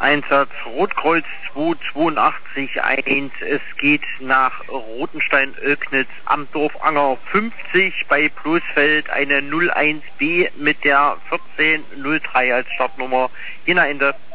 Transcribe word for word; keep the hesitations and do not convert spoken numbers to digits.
Einsatz Rotkreuz zwei zwei acht eins. Es geht nach Rotenstein-Oelknitz am Dorfanger fünfzig bei Bloßfeld eine null eins B mit der vierzehn null drei als Startnummer. Jena Ende.